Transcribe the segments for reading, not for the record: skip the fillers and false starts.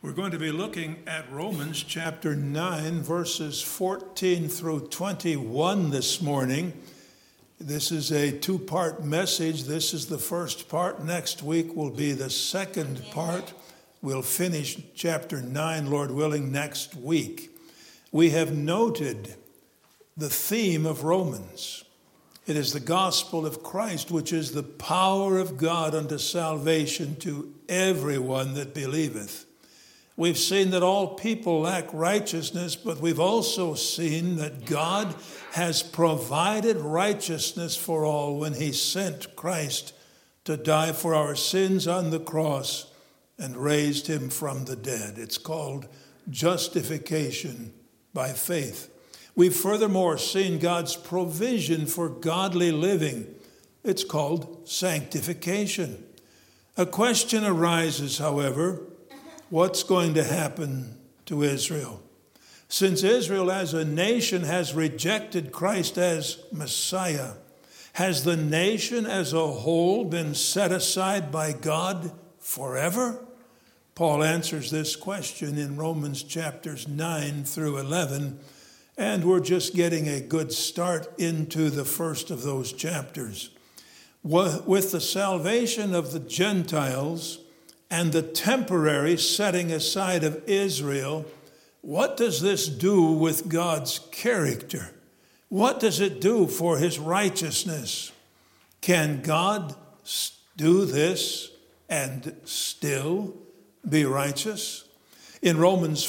We're going to be looking at Romans chapter 9, verses 14 through 21 this morning. This is a two-part message. This is the first part. Next week will be the second part. We'll finish chapter 9, Lord willing, next week. We have noted the theme of Romans. It is the gospel of Christ, which is the power of God unto salvation to everyone that believeth. We've seen that all people lack righteousness, but we've also seen that God has provided righteousness for all when he sent Christ to die for our sins on the cross and raised him from the dead. It's called justification by faith. We've furthermore seen God's provision for godly living. It's called sanctification. A question arises, however, what's going to happen to Israel? Since Israel as a nation has rejected Christ as Messiah, has the nation as a whole been set aside by God forever? Paul answers this question in Romans chapters 9 through 11, and we're just getting a good start into the first of those chapters. With the salvation of the Gentiles and the temporary setting aside of Israel, what does this do with God's character? What does it do for his righteousness? Can God do this and still be righteous? In Romans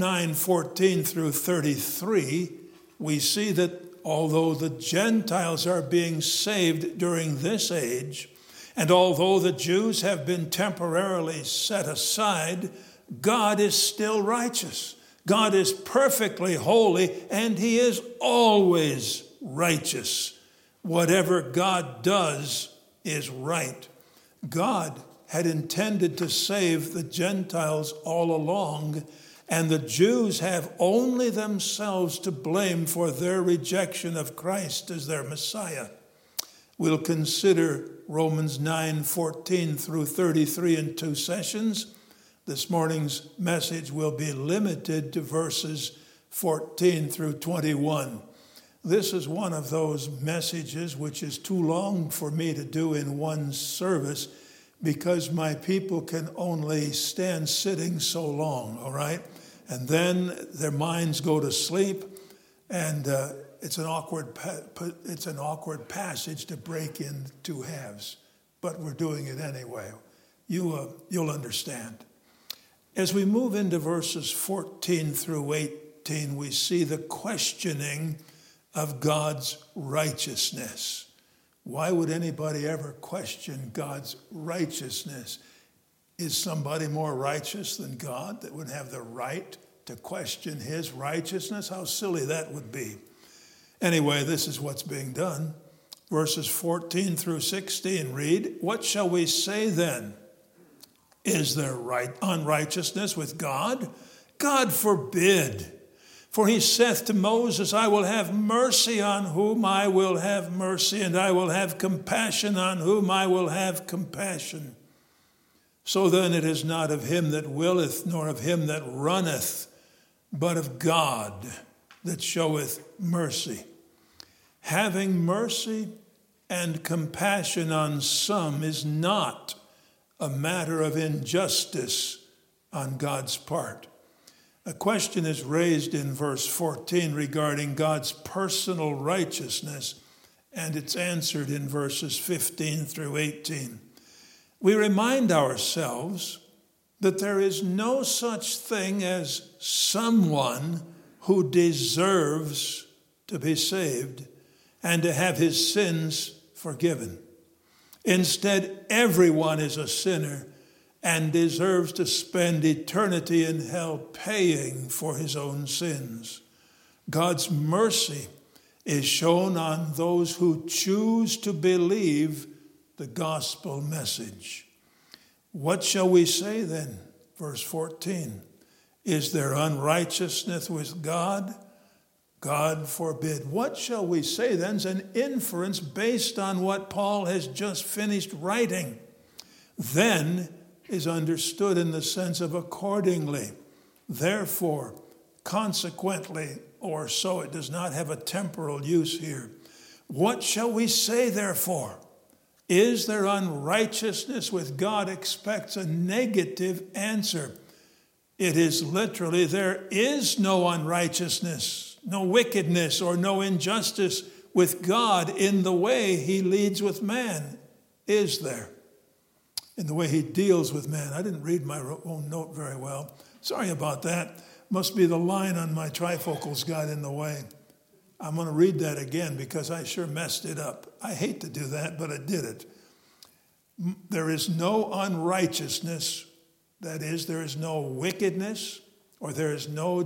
9:14 through 33, we see that although the Gentiles are being saved during this age, and although the Jews have been temporarily set aside, God is still righteous. God is perfectly holy, and he is always righteous. Whatever God does is right. God had intended to save the Gentiles all along, and the Jews have only themselves to blame for their rejection of Christ as their Messiah. We'll consider Romans 9:14 through 33 in two sessions. This morning's message will be limited to verses 14 through 21. This is one of those messages which is too long for me to do in one service because my people can only stand sitting so long, all right? And then their minds go to sleep, and it's an awkward passage to break in two halves, but we're doing it anyway. You'll understand. As we move into verses 14 through 18, we see the questioning of God's righteousness. Why would anybody ever question God's righteousness? Is somebody more righteous than God that would have the right to question his righteousness? How silly that would be. Anyway, this is what's being done. Verses 14 through 16 read, "What shall we say then? Is there unrighteousness with God? God forbid. For he saith to Moses, I will have mercy on whom I will have mercy, and I will have compassion on whom I will have compassion. So then it is not of him that willeth, nor of him that runneth, but of God that showeth mercy. Having mercy and compassion on some is not a matter of injustice on God's part." A question is raised in verse 14 regarding God's personal righteousness, and it's answered in verses 15 through 18. We remind ourselves that there is no such thing as someone who deserves to be saved and to have his sins forgiven. Instead, everyone is a sinner and deserves to spend eternity in hell paying for his own sins. God's mercy is shown on those who choose to believe the gospel message. What shall we say then? Verse 14. Is there unrighteousness with God? God forbid. What shall we say then is an inference based on what Paul has just finished writing. Then is understood in the sense of accordingly, therefore, consequently, or so. It does not have a temporal use here. What shall we say, therefore? Is there unrighteousness with God? Expects a negative answer. It is literally, there is no unrighteousness, no wickedness, or no injustice with God in the way he leads with man, is there? In the way he deals with man. I didn't read my own note very well. Sorry about that. Must be the line on my trifocals got in the way. I'm going to read that again because I sure messed it up. I hate to do that, but I did it. There is no unrighteousness, that is, there is no wickedness, or there is no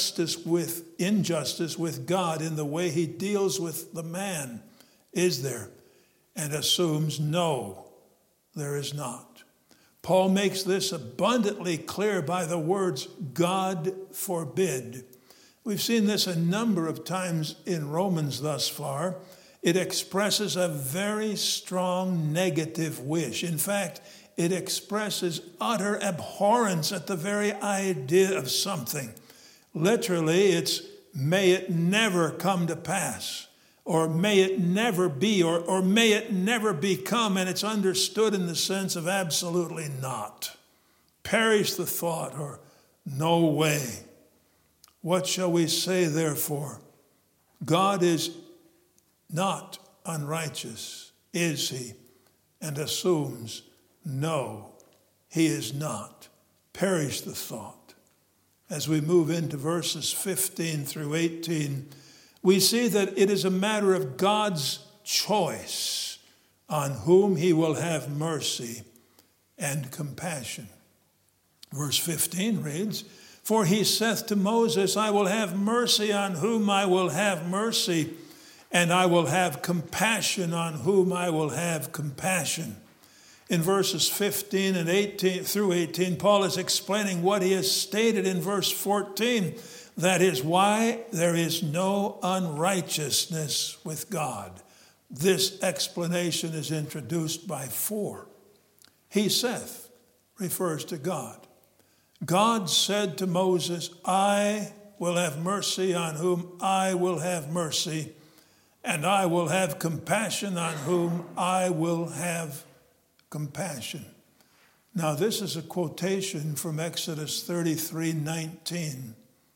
injustice with God in the way he deals with the man, is there? And assumes no, there is not. Paul makes this abundantly clear by the words, God forbid. We've seen this a number of times in Romans thus far. It expresses a very strong negative wish. In fact, it expresses utter abhorrence at the very idea of something. Literally, it's may it never come to pass, or may it never be, or may it never become, and it's understood in the sense of absolutely not. Perish the thought, or no way. What shall we say, therefore? God is not unrighteous, is he? And assumes, no, he is not. Perish the thought. As we move into verses 15 through 18, we see that it is a matter of God's choice on whom he will have mercy and compassion. Verse 15 reads, for he saith to Moses, I will have mercy on whom I will have mercy, and I will have compassion on whom I will have compassion. In verses 15 and 18 through 18, Paul is explaining what he has stated in verse 14. That is why there is no unrighteousness with God. This explanation is introduced by for. He saith refers to God. God said to Moses, I will have mercy on whom I will have mercy, and I will have compassion on whom I will have compassion. Now, this is a quotation from Exodus 33:19.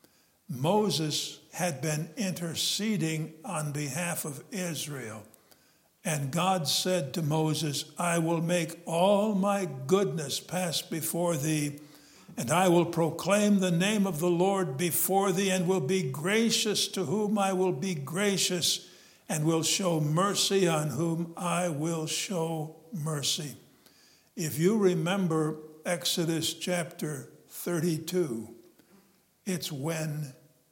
Moses had been interceding on behalf of Israel, and God said to Moses, I will make all my goodness pass before thee, and I will proclaim the name of the Lord before thee, and will be gracious to whom I will be gracious, and will show mercy on whom I will show mercy. If you remember Exodus chapter 32, it's when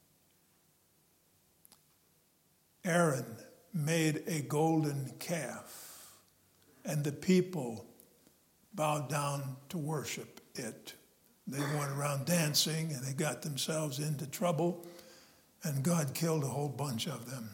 Aaron made a golden calf, and the people bowed down to worship it. They went around dancing, and they got themselves into trouble, and God killed a whole bunch of them.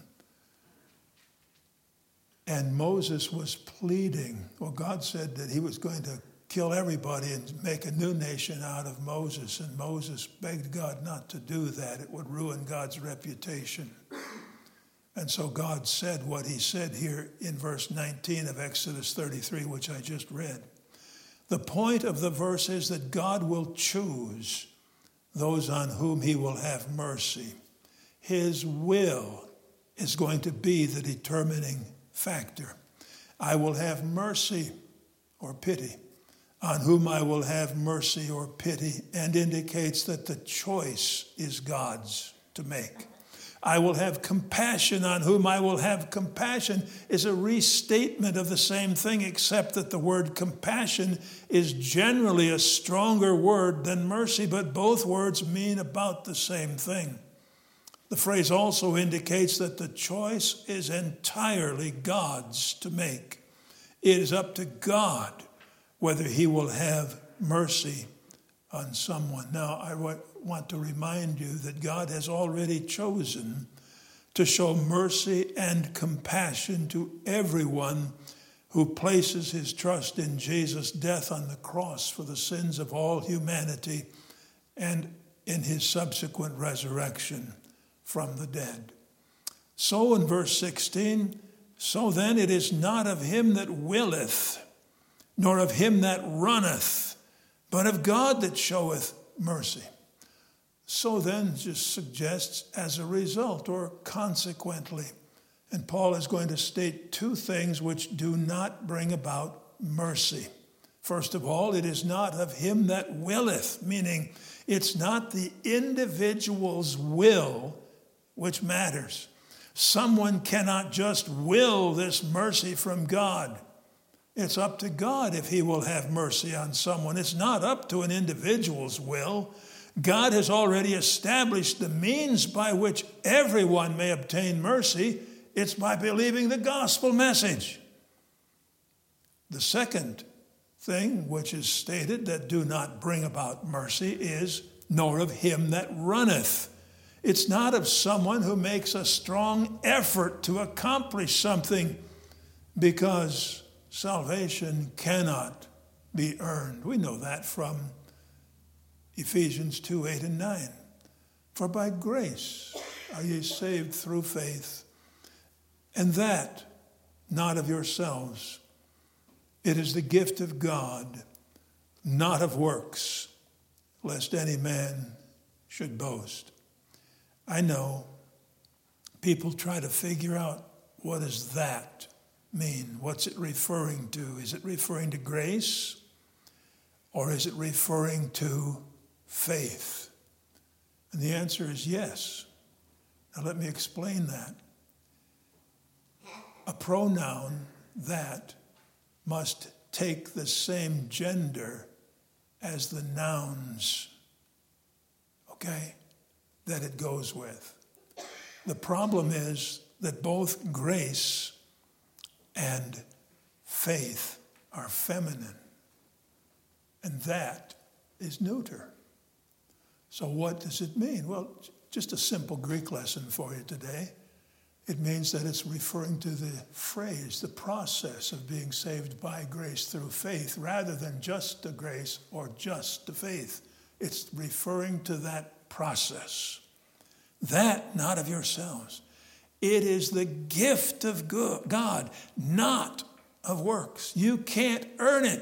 And Moses was pleading. Well, God said that he was going to kill everybody and make a new nation out of Moses. And Moses begged God not to do that. It would ruin God's reputation. And so God said what he said here in verse 19 of Exodus 33, which I just read. The point of the verse is that God will choose those on whom he will have mercy. His will is going to be the determining factor. I will have mercy or pity on whom I will have mercy or pity, and indicates that the choice is God's to make. I will have compassion on whom I will have compassion is a restatement of the same thing, except that the word compassion is generally a stronger word than mercy, but both words mean about the same thing. The phrase also indicates that the choice is entirely God's to make. It is up to God whether he will have mercy on someone. Now, I want to remind you that God has already chosen to show mercy and compassion to everyone who places his trust in Jesus' death on the cross for the sins of all humanity and in his subsequent resurrection from the dead. So in verse 16, so then it is not of him that willeth, nor of him that runneth, but of God that showeth mercy. So then just suggests as a result or consequently. And Paul is going to state two things which do not bring about mercy. First of all, it is not of him that willeth, meaning it's not the individual's will which matters. Someone cannot just will this mercy from God. It's up to God if he will have mercy on someone. It's not up to an individual's will. God has already established the means by which everyone may obtain mercy. It's by believing the gospel message. The second thing which is stated that do not bring about mercy is nor of him that runneth. It's not of someone who makes a strong effort to accomplish something, because salvation cannot be earned. We know that from Ephesians 2, 8 and 9. For by grace are ye saved through faith, and that not of yourselves. It is the gift of God, not of works, lest any man should boast. I know people try to figure out, what does that mean? What's it referring to? Is it referring to grace, or is it referring to faith? And the answer is yes. Now let me explain that. A pronoun that must take the same gender as the nouns, okay, that it goes with. The problem is that both grace and faith are feminine, and that is neuter. So what does it mean? Well, just a simple Greek lesson for you today. It means that it's referring to the phrase, the process of being saved by grace through faith, rather than just the grace or just the faith. It's referring to that process. That, not of yourselves. It is the gift of God, not of works. You can't earn it,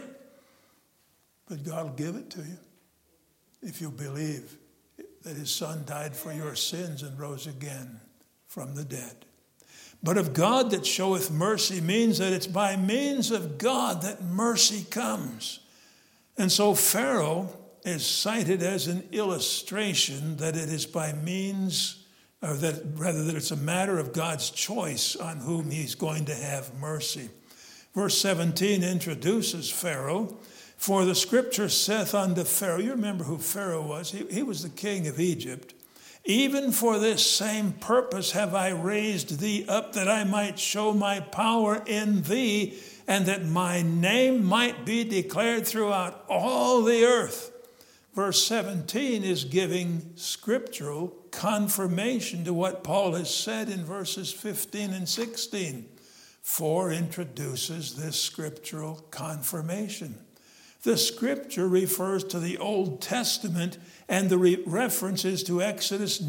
but God will give it to you if you believe that his Son died for your sins and rose again from the dead. But of God that showeth mercy means that it's by means of God that mercy comes. And so Pharaoh is cited as an illustration that it is by means, or that it's a matter of God's choice on whom he's going to have mercy. Verse 17 introduces Pharaoh. For the scripture saith unto Pharaoh, you remember who Pharaoh was. He was the king of Egypt. Even for this same purpose have I raised thee up, that I might show my power in thee, and that my name might be declared throughout all the earth. Verse 17 is giving scriptural confirmation to what Paul has said in verses 15 and 16. 4 introduces this scriptural confirmation. The scripture refers to the Old Testament, and the reference is to Exodus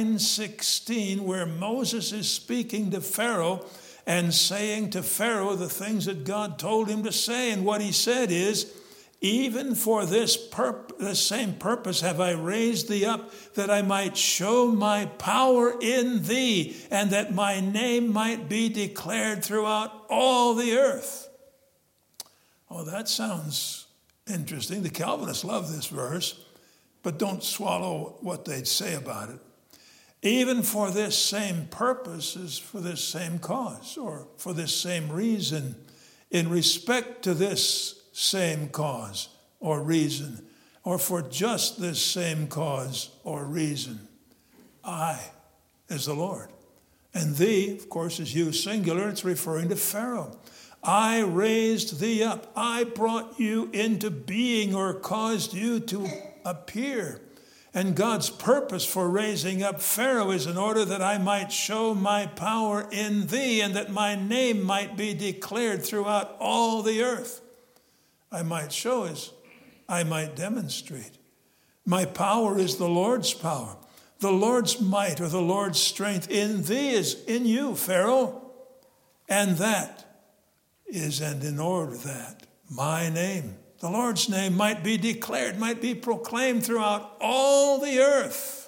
9:16, where Moses is speaking to Pharaoh and saying to Pharaoh the things that God told him to say. And what he said is, even for this same purpose have I raised thee up, that I might show my power in thee, and that my name might be declared throughout all the earth. Oh, that sounds interesting. The Calvinists love this verse, but don't swallow what they'd say about it. Even for this same purpose is for this same cause, or for this same reason, in respect to this same cause or reason, or for just this same cause or reason. I is the Lord. And thee, of course, is you singular. It's referring to Pharaoh. I raised thee up. I brought you into being, or caused you to appear. And God's purpose for raising up Pharaoh is in order that I might show my power in thee, and that my name might be declared throughout all the earth. I might show is I might demonstrate. My power is the Lord's power. The Lord's might or the Lord's strength in thee is in you, Pharaoh. And that is, and in order that my name, the Lord's name, might be declared, might be proclaimed throughout all the earth.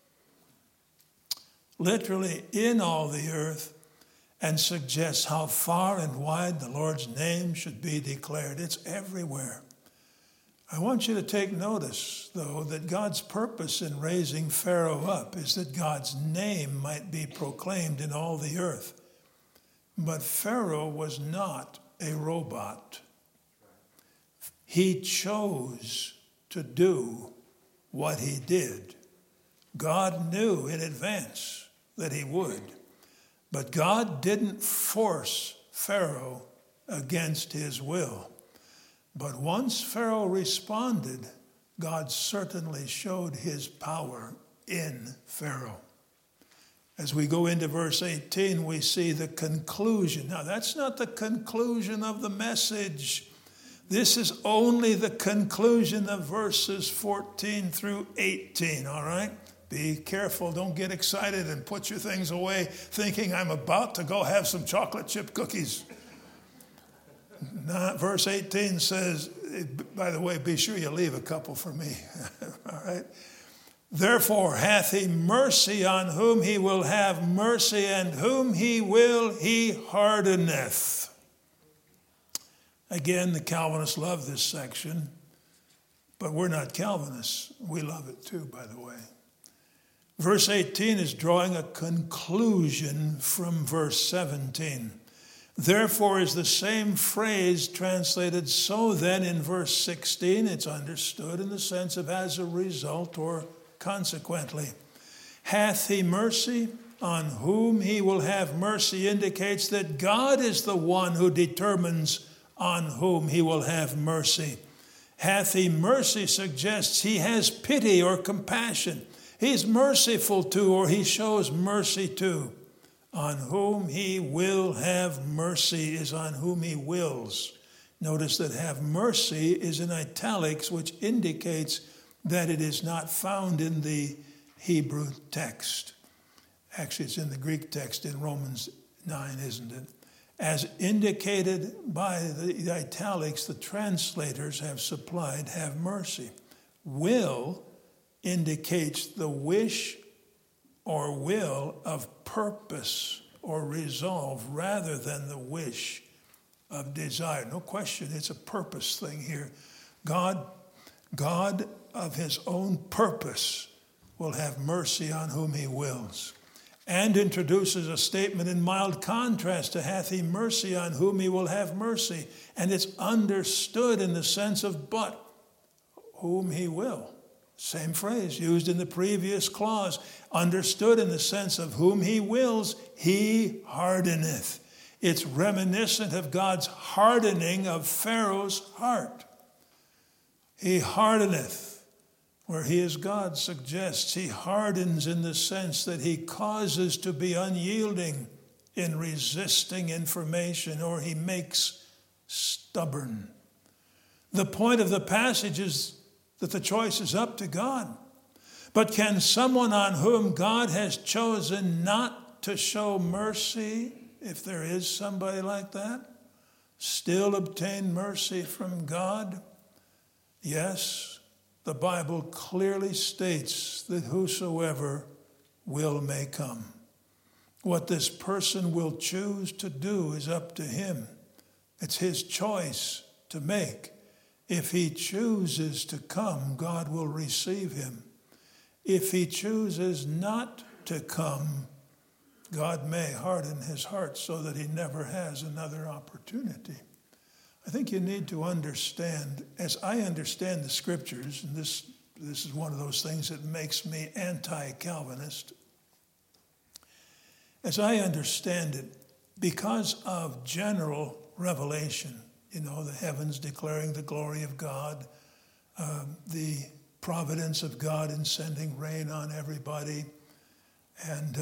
Literally in all the earth, and suggests how far and wide the Lord's name should be declared. It's everywhere. I want you to take notice, though, that God's purpose in raising Pharaoh up is that God's name might be proclaimed in all the earth. But Pharaoh was not a robot. He chose to do what he did. God knew in advance that he would. But God didn't force Pharaoh against his will. But once Pharaoh responded, God certainly showed his power in Pharaoh. As we go into verse 18, we see the conclusion. Now, that's not the conclusion of the message. This is only the conclusion of verses 14 through 18, all right? Be careful. Don't get excited and put your things away thinking I'm about to go have some chocolate chip cookies. Verse 18 says, by the way, be sure you leave a couple for me, all right? Therefore hath he mercy on whom he will have mercy, and whom he will he hardeneth. Again, the Calvinists love this section, but we're not Calvinists. We love it too, by the way. Verse 18 is drawing a conclusion from verse 17. Therefore is the same phrase translated so then in verse 16. It's understood in the sense of as a result or consequently. Hath he mercy on whom he will have mercy indicates that God is the one who determines on whom he will have mercy. Hath he mercy suggests he has pity or compassion. He's merciful to, or he shows mercy to. On whom he will have mercy is on whom he wills. Notice that have mercy is in italics, which indicates that it is not found in the Hebrew text. Actually, it's in the Greek text in Romans 9, isn't it? As indicated by the italics, the translators have supplied have mercy. Will indicates the wish or will of purpose or resolve rather than the wish of desire. No question, it's a purpose thing here. God of his own purpose will have mercy on whom he wills. And introduces a statement in mild contrast to hath he mercy on whom he will have mercy. And it's understood in the sense of but whom he will. Same phrase used in the previous clause. Understood in the sense of whom he wills, he hardeneth. It's reminiscent of God's hardening of Pharaoh's heart. He hardeneth. Where he is God suggests he hardens in the sense that he causes to be unyielding in resisting information, or he makes stubborn. The point of the passage is that the choice is up to God. But can someone on whom God has chosen not to show mercy, if there is somebody like that, still obtain mercy from God? Yes. The Bible clearly states that whosoever will may come. What this person will choose to do is up to him. It's his choice to make. If he chooses to come, God will receive him. If he chooses not to come, God may harden his heart so that he never has another opportunity. I think you need to understand, as I understand the scriptures, and this is one of those things that makes me anti-Calvinist. As I understand it, because of general revelation, the heavens declaring the glory of God, the providence of God in sending rain on everybody, and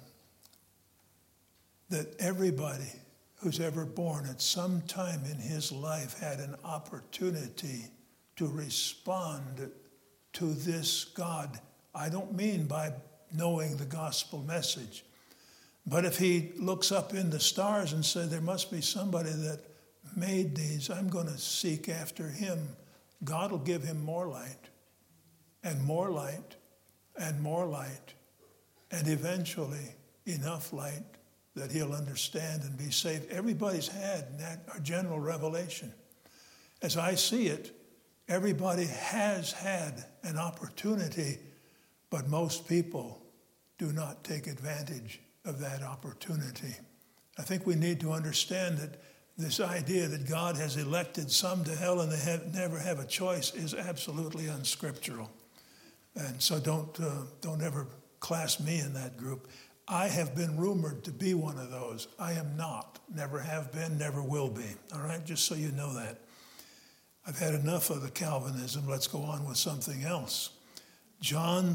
that everybody who's ever born at some time in his life had an opportunity to respond to this God. I don't mean by knowing the gospel message, but if he looks up in the stars and says, there must be somebody that made these, I'm going to seek after him, God will give him more light, and more light, and more light, and eventually enough light that he'll understand and be saved. Everybody's had that general revelation. As I see it, everybody has had an opportunity, but most people do not take advantage of that opportunity. I think we need to understand that this idea that God has elected some to hell and they never have a choice is absolutely unscriptural. And so don't ever class me in that group. I have been rumored to be one of those. I am not. Never have been, never will be. All right? Just so you know that. I've had enough of the Calvinism. Let's go on with something else. John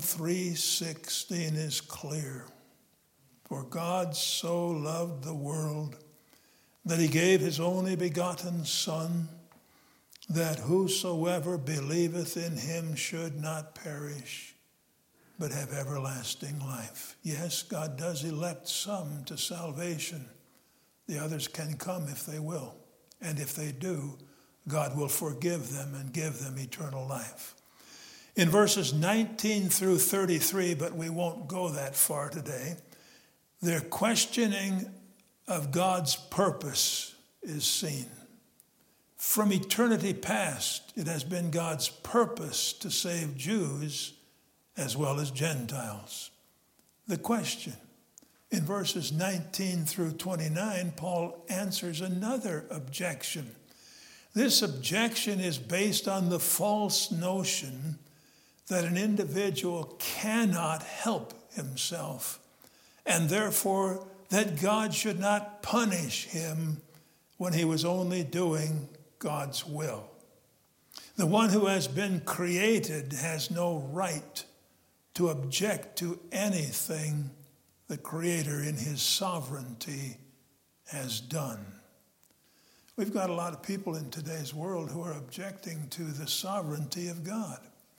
3:16 is clear. For God so loved the world that he gave his only begotten Son, that whosoever believeth in him should not perish, but have everlasting life. Yes, God does elect some to salvation. The others can come if they will. And if they do, God will forgive them and give them eternal life. In verses 19 through 33, but we won't go that far today, their questioning of God's purpose is seen. From eternity past, it has been God's purpose to save Jews as well as Gentiles. The question, in verses 19 through 29, Paul answers another objection. This objection is based on the false notion that an individual cannot help himself, and therefore that God should not punish him when he was only doing God's will. The one who has been created has no right to object to anything the Creator in his sovereignty has done. We've got a lot of people in today's world who are objecting to the sovereignty of God.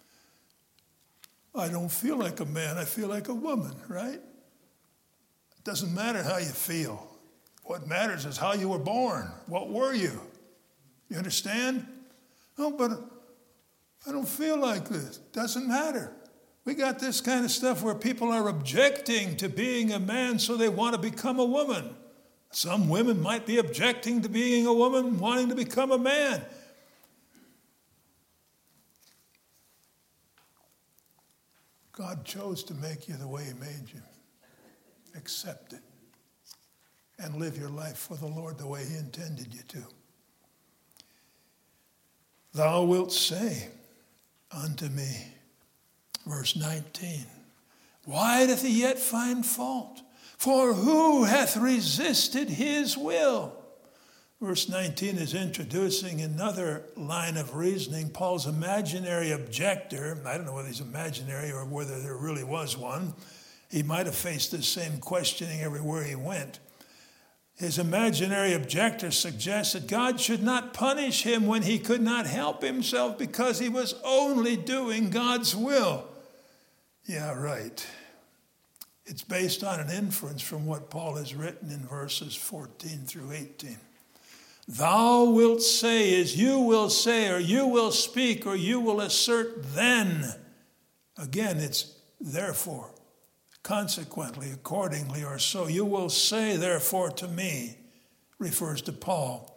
I don't feel like a man, I feel like a woman, right? It doesn't matter how you feel. What matters is how you were born. What were you? You understand? Oh, but I don't feel like this. Doesn't matter. We got this kind of stuff where people are objecting to being a man, so they want to become a woman. Some women might be objecting to being a woman, wanting to become a man. God chose to make you the way he made you. Accept it. And live your life for the Lord the way he intended you to. Thou wilt say unto me, verse 19, why doth he yet find fault? For who hath resisted his will? Verse 19 is introducing another line of reasoning. Paul's imaginary objector, I don't know whether he's imaginary or whether there really was one. He might have faced this same questioning everywhere he went. His imaginary objector suggests that God should not punish him when he could not help himself because he was only doing God's will. Yeah, right. It's based on an inference from what Paul has written in verses 14 through 18. Thou wilt say is you will say, or you will speak, or you will assert then. Again, it's therefore, consequently, accordingly, or so. You will say therefore to me, refers to Paul.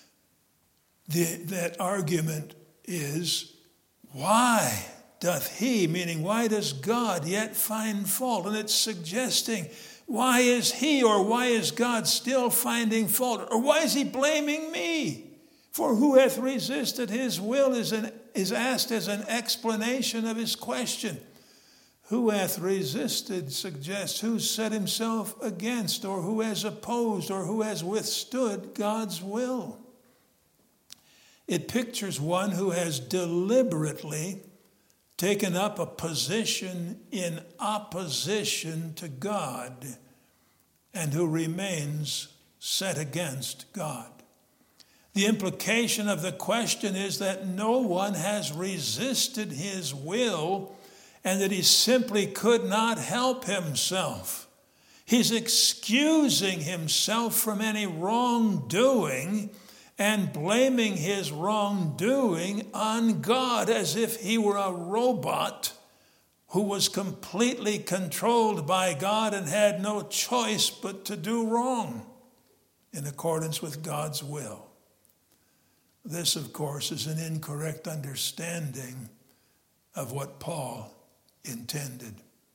That argument is, why doth he, meaning why does God yet find fault? And it's suggesting, why is he or why is God still finding fault? Or why is he blaming me? For who hath resisted his will is asked as an explanation of his question. Who hath resisted suggests who set himself against, or who has opposed, or who has withstood God's will. It pictures one who has deliberately taken up a position in opposition to God and who remains set against God. The implication of the question is that no one has resisted his will and that he simply could not help himself. He's excusing himself from any wrongdoing and blaming his wrongdoing on God as if he were a robot who was completely controlled by God and had no choice but to do wrong in accordance with God's will. This, of course, is an incorrect understanding of what Paul intended.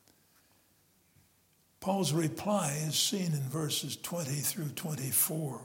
Paul's reply is seen in verses 20 through 24.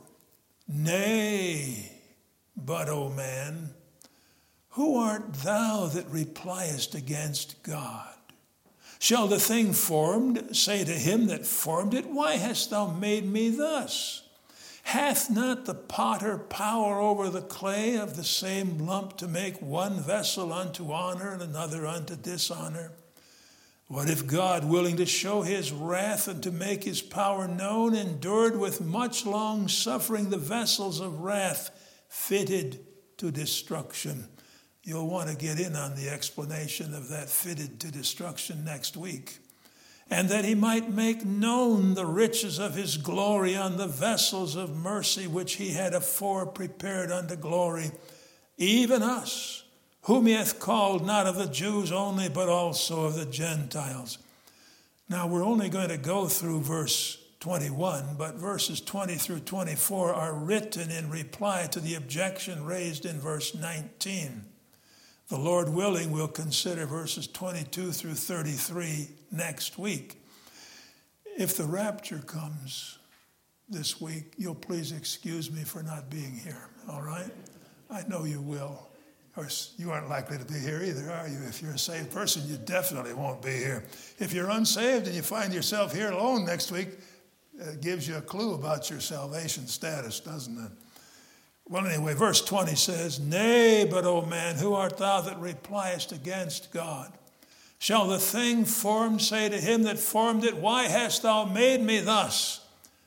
Nay, but, O man, who art thou that repliest against God? Shall the thing formed say to him that formed it, Why hast thou made me thus? Hath not the potter power over the clay of the same lump to make one vessel unto honor and another unto dishonor? What if God, willing to show his wrath and to make his power known, endured with much long suffering the vessels of wrath fitted to destruction? You'll want to get in on the explanation of that fitted to destruction next week. And that he might make known the riches of his glory on the vessels of mercy which he had afore prepared unto glory, even us, whom he hath called not of the Jews only, but also of the Gentiles. Now, we're only going to go through verse 21, but verses 20 through 24 are written in reply to the objection raised in verse 19. The Lord willing, we'll consider verses 22 through 33 next week. If the rapture comes this week, you'll please excuse me for not being here, all right? I know you will. Of course, you aren't likely to be here either, are you? If you're a saved person, you definitely won't be here. If you're unsaved and you find yourself here alone next week, it gives you a clue about your salvation status, doesn't it? Well, anyway, verse 20 says, Nay, but, O man, who art thou that repliest against God? Shall the thing formed say to him that formed it, Why hast thou made me thus?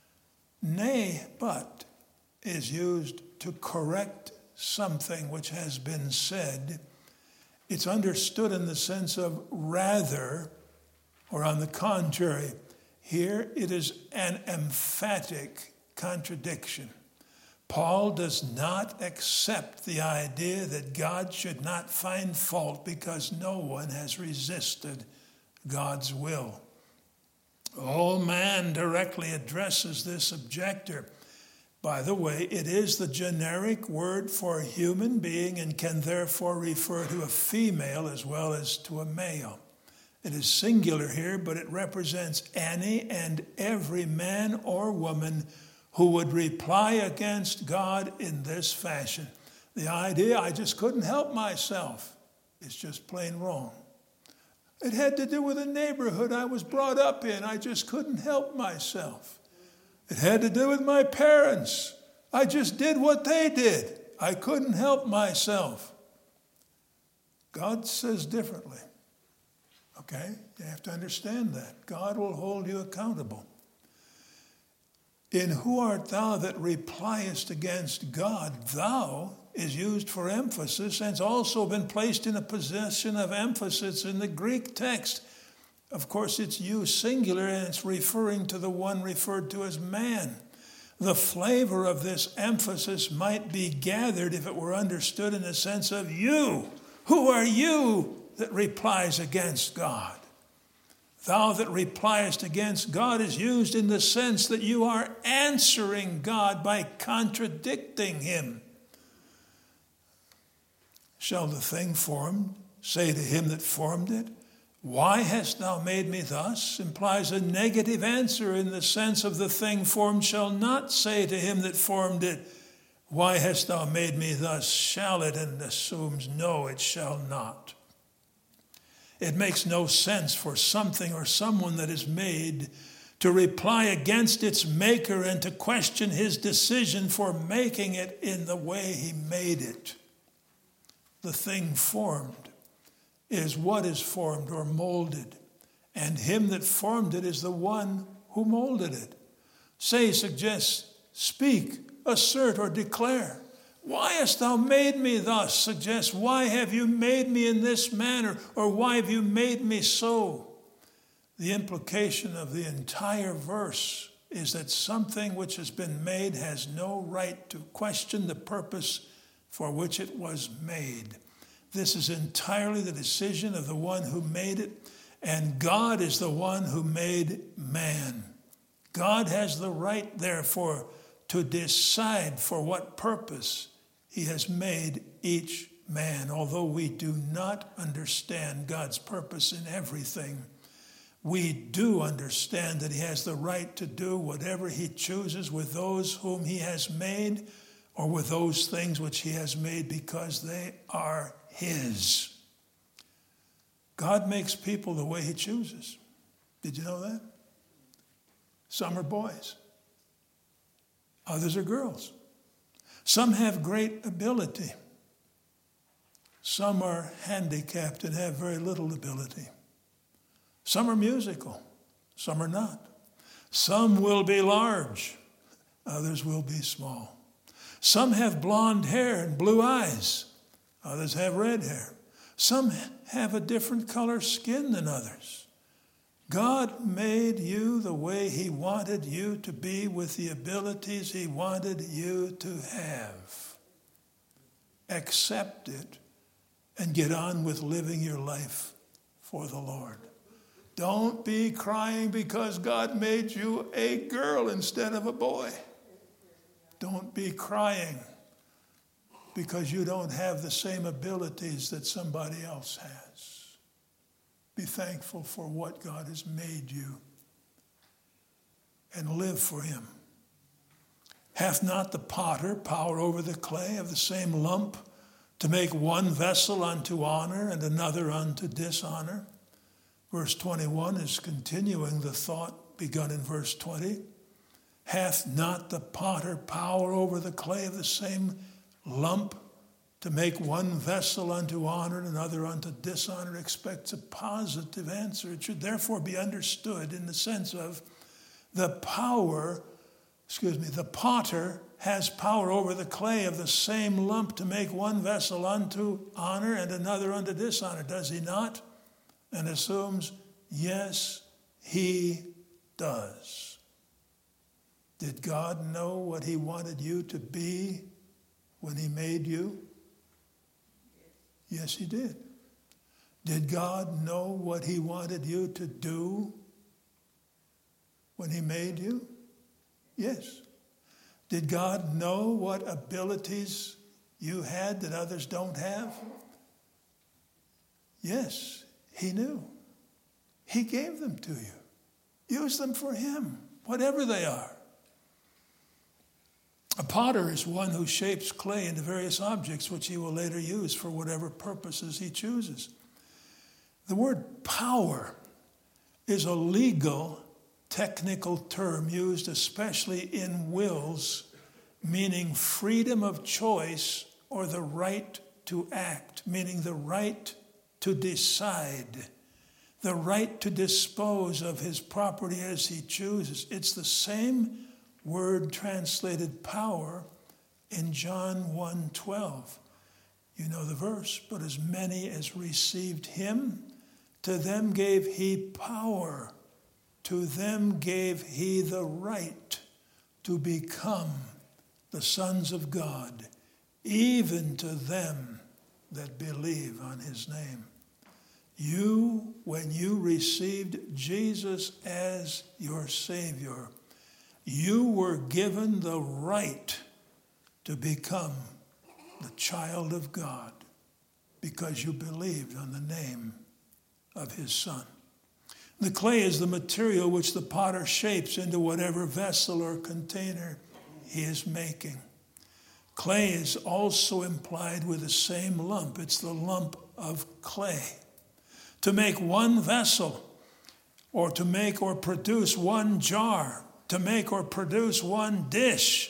Nay, but is used to correct something which has been said. It's understood in the sense of rather, or on the contrary. Here it is an emphatic contradiction. Paul does not accept the idea that God should not find fault because no one has resisted God's will. Old man directly addresses this objector. By the way, it is the generic word for a human being and can therefore refer to a female as well as to a male. It is singular here, but it represents any and every man or woman who would reply against God in this fashion. The idea, I just couldn't help myself, is just plain wrong. It had to do with the neighborhood I was brought up in. I just couldn't help myself. It had to do with my parents. I just did what they did. I couldn't help myself. God says differently. Okay? You have to understand that. God will hold you accountable. In who art thou that repliest against God? Thou is used for emphasis and has also been placed in a position of emphasis in the Greek text. Of course, it's used singular and it's referring to the one referred to as man. The flavor of this emphasis might be gathered if it were understood in the sense of you. Who are you that replies against God? Thou that repliest against God is used in the sense that you are answering God by contradicting him. Shall the thing formed say to him that formed it, Why hast thou made me thus? Implies a negative answer in the sense of the thing formed shall not say to him that formed it, Why hast thou made me thus? Shall it? And assumes no, it shall not. It makes no sense for something or someone that is made to reply against its maker and to question his decision for making it in the way he made it. The thing formed is what is formed or molded, and him that formed it is the one who molded it. Say, suggest, speak, assert, or declare. Why hast thou made me thus? Suggest, why have you made me in this manner? Or why have you made me so? The implication of the entire verse is that something which has been made has no right to question the purpose for which it was made. This is entirely the decision of the one who made it, and God is the one who made man. God has the right, therefore, to decide for what purpose he has made each man. Although we do not understand God's purpose in everything, we do understand that he has the right to do whatever he chooses with those whom he has made, or with those things which he has made, because they are his. God makes people the way he chooses. Did you know that? Some are boys. Others are girls. Some have great ability. Some are handicapped and have very little ability. Some are musical. Some are not. Some will be large. Others will be small. Some have blonde hair and blue eyes. Others have red hair. Some have a different color skin than others. God made you the way he wanted you to be, with the abilities he wanted you to have. Accept it and get on with living your life for the Lord. Don't be crying because God made you a girl instead of a boy. Don't be crying because you don't have the same abilities that somebody else has. Be thankful for what God has made you and live for him. Hath not the potter power over the clay of the same lump to make one vessel unto honor and another unto dishonor? Verse 21 is continuing the thought begun in verse 20. Hath not the potter power over the clay of the same lump to make one vessel unto honor and another unto dishonor? Expects a positive answer. It should therefore be understood in the sense of the potter has power over the clay of the same lump to make one vessel unto honor and another unto dishonor. Does he not? And assumes, yes, he does. Did God know what he wanted you to be when he made you? Yes, he did. Did God know what he wanted you to do when he made you? Yes. Did God know what abilities you had that others don't have? Yes. He knew. He gave them to you. Use them for him, whatever they are. A potter is one who shapes clay into various objects which he will later use for whatever purposes he chooses. The word power is a legal, technical term used especially in wills, meaning freedom of choice or the right to act, meaning the right to decide, the right to dispose of his property as he chooses. It's the same word translated power in John 1:12. You know the verse, but as many as received him, to them gave he power, to them gave he the right to become the sons of God, even to them that believe on his name. You, when you received Jesus as your Savior, you were given the right to become the child of God because you believed on the name of his Son. The clay is the material which the potter shapes into whatever vessel or container he is making. Clay is also implied with the same lump. It's the lump of clay. To make one vessel, or to make or produce one jar, to make or produce one dish,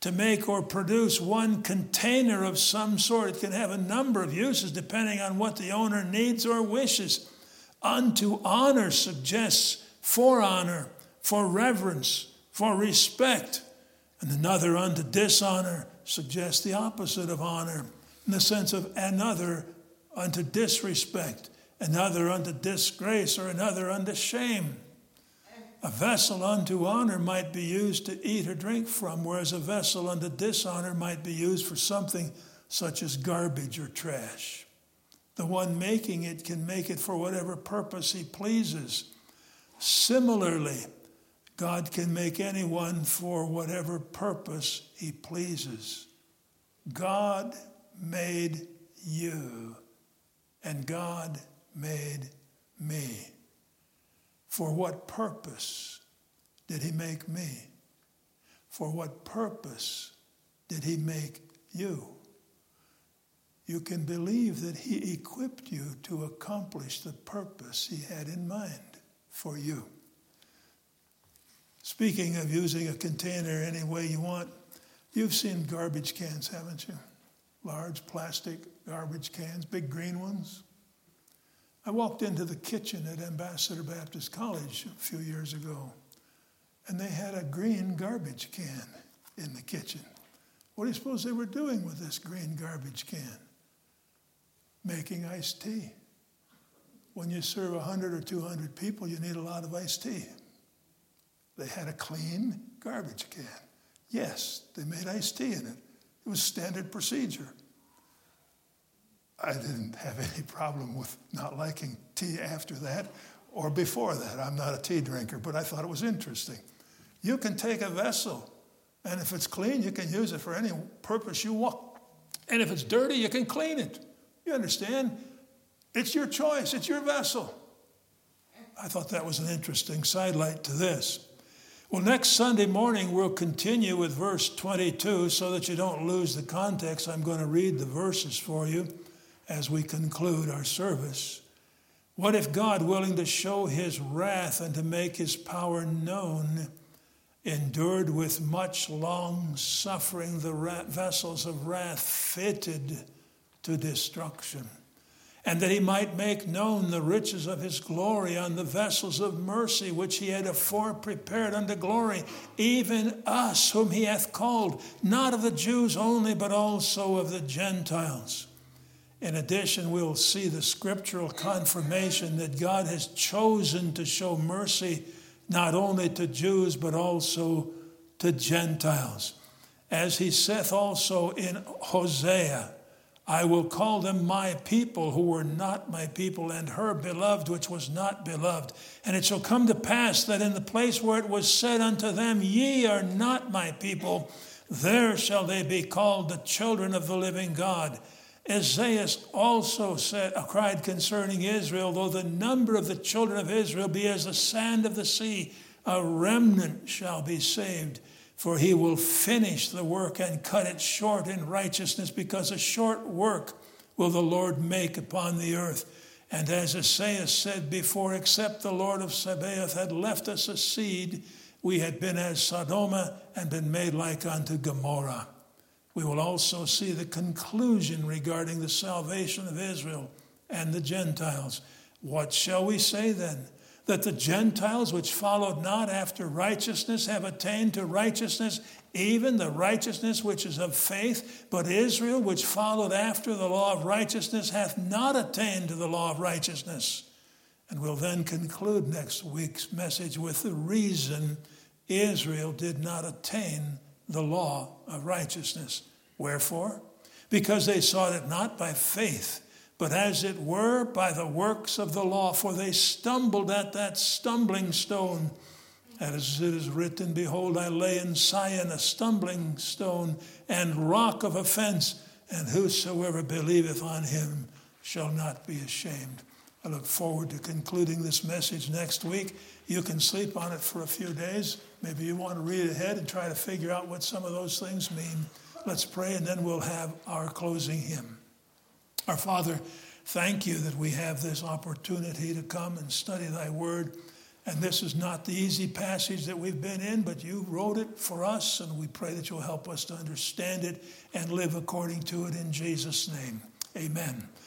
to make or produce one container of some sort. It can have a number of uses depending on what the owner needs or wishes. Unto honor suggests for honor, for reverence, for respect. And another unto dishonor suggests the opposite of honor, in the sense of another unto disrespect, another unto disgrace, or another unto shame. A vessel unto honor might be used to eat or drink from, whereas a vessel unto dishonor might be used for something such as garbage or trash. The one making it can make it for whatever purpose he pleases. Similarly, God can make anyone for whatever purpose he pleases. God made you, and God made me. For what purpose did he make me? For what purpose did he make you? You can believe that he equipped you to accomplish the purpose he had in mind for you. Speaking of using a container any way you want, you've seen garbage cans, haven't you? Large plastic garbage cans, big green ones. I walked into the kitchen at Ambassador Baptist College a few years ago, and they had a green garbage can in the kitchen. What do you suppose they were doing with this green garbage can? Making iced tea. When you serve 100 or 200 people, you need a lot of iced tea. They had a clean garbage can. Yes, they made iced tea in it. It was standard procedure. I didn't have any problem with not liking tea after that or before that. I'm not a tea drinker, but I thought it was interesting. You can take a vessel, and if it's clean, you can use it for any purpose you want. And if it's dirty, you can clean it. You understand? It's your choice. It's your vessel. I thought that was an interesting sidelight to this. Well, next Sunday morning, we'll continue with verse 22 so that you don't lose the context. I'm going to read the verses for you as we conclude our service. What if God, willing to show his wrath and to make his power known, endured with much long suffering the vessels of wrath fitted to destruction, and that he might make known the riches of his glory on the vessels of mercy, which he had afore prepared unto glory, even us whom he hath called, not of the Jews only, but also of the Gentiles. In addition, we'll see the scriptural confirmation that God has chosen to show mercy not only to Jews, but also to Gentiles. As he saith also in Hosea, I will call them my people who were not my people, and her beloved which was not beloved. And it shall come to pass that in the place where it was said unto them, ye are not my people, there shall they be called the children of the living God. Isaiah also cried concerning Israel, though the number of the children of Israel be as the sand of the sea, a remnant shall be saved. For he will finish the work and cut it short in righteousness, because a short work will the Lord make upon the earth. And as Isaiah said before, except the Lord of Sabaoth had left us a seed, we had been as Sodoma and been made like unto Gomorrah. We will also see the conclusion regarding the salvation of Israel and the Gentiles. What shall we say then? That the Gentiles which followed not after righteousness have attained to righteousness, even the righteousness which is of faith, but Israel which followed after the law of righteousness hath not attained to the law of righteousness. And we'll then conclude next week's message with the reason Israel did not attain the law of righteousness. Wherefore? Because they sought it not by faith, but as it were by the works of the law, for they stumbled at that stumbling stone. As it is written, behold, I lay in Sion a stumbling stone and rock of offense, and whosoever believeth on him shall not be ashamed. I look forward to concluding this message next week. You can sleep on it for a few days. Maybe you want to read ahead and try to figure out what some of those things mean. Let's pray, and then we'll have our closing hymn. Our Father, thank you that we have this opportunity to come and study thy word. And this is not the easy passage that we've been in, but you wrote it for us, and we pray that you'll help us to understand it and live according to it in Jesus' name. Amen.